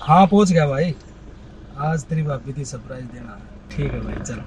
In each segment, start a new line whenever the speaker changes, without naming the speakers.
हाँ पहुंच गया भाई। आज तेरी भाभी थी सरप्राइज देना। ठीक है भाई चल।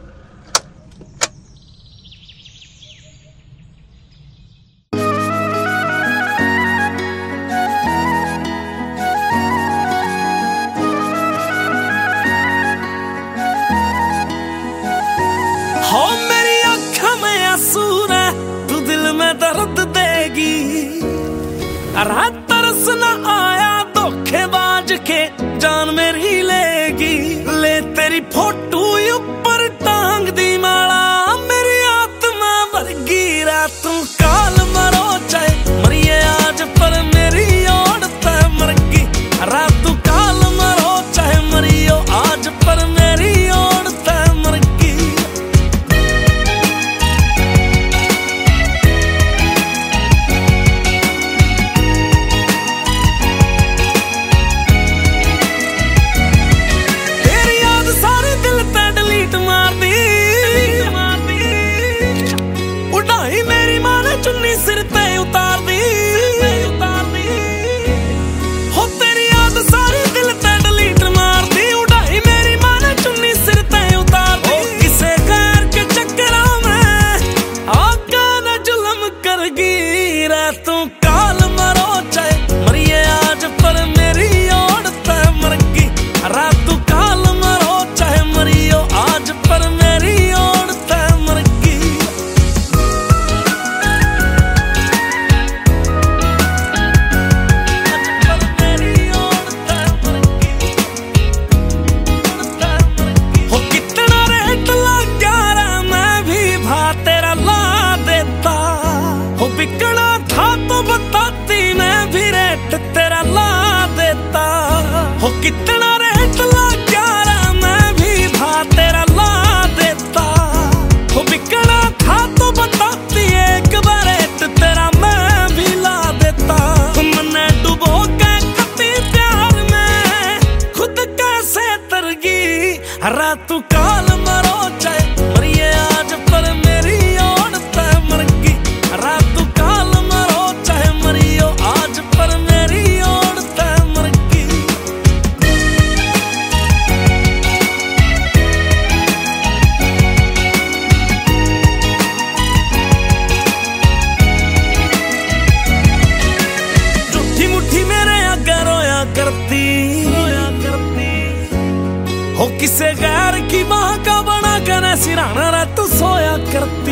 हो मेरी आँखों में आंसू है, तू दिल में दर्द देगी। रात तरस न आया धोखेबाज के जान मेरी लेगी। ले तेरी फोटो ऊपर टांग दी माला, मेरी आत्मा वर्गी। रात काल मरो चाहे मरिए आज, पर मेरी औरत मरगी। रात काल मरो चाहे मरियो आज, पर मेरी औरत मरगी। तेरी याद सारे दिल पे डिलीट मार दी। उड़ाई मेरी माँ ने चुन्नी सिर पे उतार दी। हो तेरी याद सारे दिल पे डिलीट मार दी। उड़ाई मेरी माँ ने चुन्नी सिर पे उतार दी। किसे गैर के चक्करों में आका न जुल्म करगी। रातों काल मरो चाहे मरिए आज, पर मेरी औरत मरगी। रातों काल मरो चाहे मरियो आज, पर मेरी औरत मरगी। हो कितना रेट लग गया, मैं भी भा तेरा ला देता। हो बिकना था तो बताती, मैं भी रेट तेरा ला देता। हो कितना रेट लग गया, मैं भी भा तेरा ला देता। हो बिकना था तो बताती, एक बार रेट तेरा मैं भी ला देता। मैंने डुबो के कती प्यार में खुद कैसे तरगी। रातों काल मरो चाहे मरिए आज, पर मेरी औरत मरगी। रातों काल मरो चाहे मरियो आज, पर मेरी औरत मरगी। झूठी मुट्ठी मेरे आगे रोया करती। हो किसे गैर की माँ का बना कर सिराना रात सोया करती।